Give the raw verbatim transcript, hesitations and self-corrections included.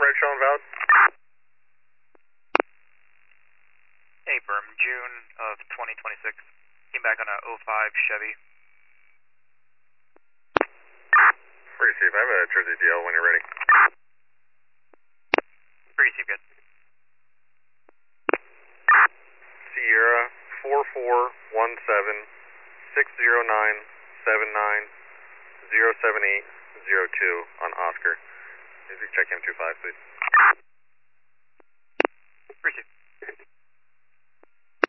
ride showing valid. Hey, Berm, June of twenty twenty-six. Came back on a oh five Chevy. Receive, I have a Jersey D L when you're ready. Receive, good. Sierra four four one seven six zero nine seven nine zero seven eight zero two on Oscar. If you check M two five, please. Receive.